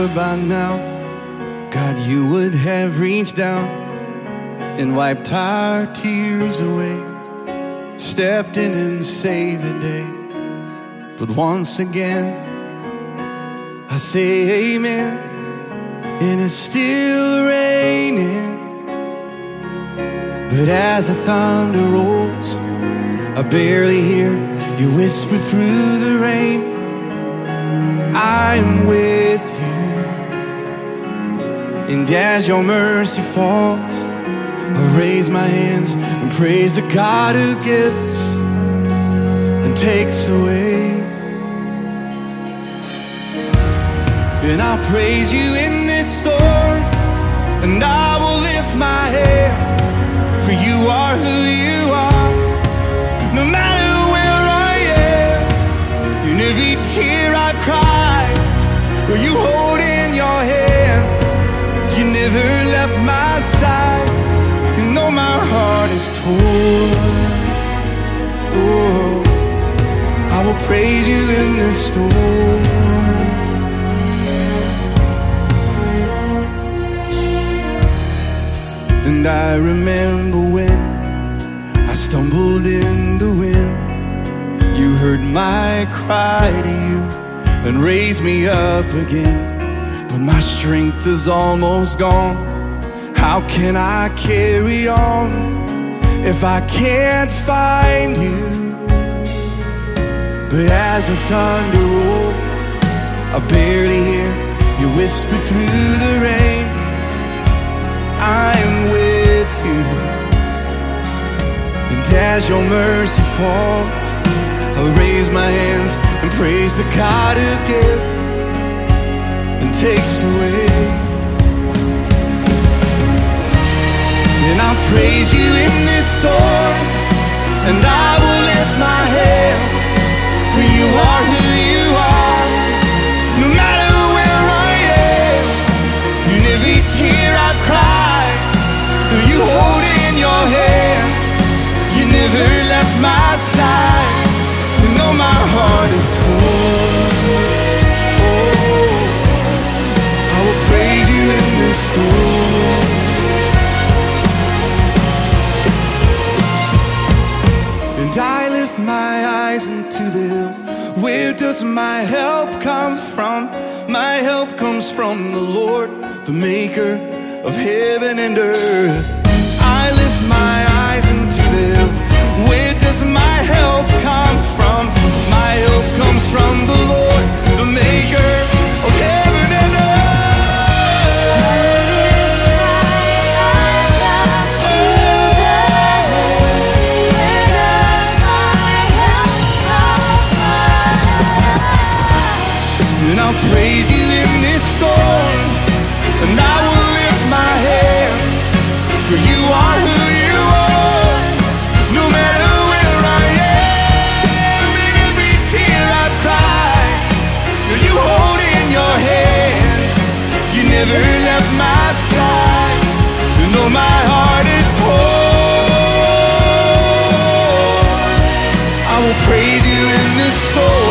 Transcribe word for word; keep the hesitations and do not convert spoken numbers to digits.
by now, God, you would have reached down and wiped our tears away, stepped in and saved the day. But once again, I say amen, and it's still raining. But as the thunder rolls, I barely hear you whisper through the rain, I'm with you. And as your mercy falls, I raise my hands and praise the God who gives and takes away. And I'll praise you in this storm, and I will lift my head, for you are who you are. No matter where I am, in every tear I've cried, or you hold in your hand, you never left my side. And though my heart is torn, oh, I will praise you in this storm. And I remember when I stumbled in the wind, you heard my cry to you and raised me up again. But my strength is almost gone. How can I carry on if I can't find you? But as the thunder rolls, I barely hear you whisper through the rain, I'm with you. And as your mercy falls, I'll raise my hands and praise the God who gives and takes away. And I'll praise you in this storm, and I will lift my hand, for you are who you are. No matter where I am, in every tear I've cried, you hold in your hand, you never left my side. And though my heart is torn, oh, I will praise you in this storm. And I lift my eyes into the hills, where does my help come from? My help comes from the Lord, the maker of heaven and earth. I lift my eyes into the hills, where does my help come from? My help comes from the Lord, the maker of heaven and earth. And I'll praise you in this storm, and I will lift my hand, for you are who you are. No matter where I am, in every tear I've cried, you hold in your hand, you never left my side. And though my heart is torn, I will praise you in this storm.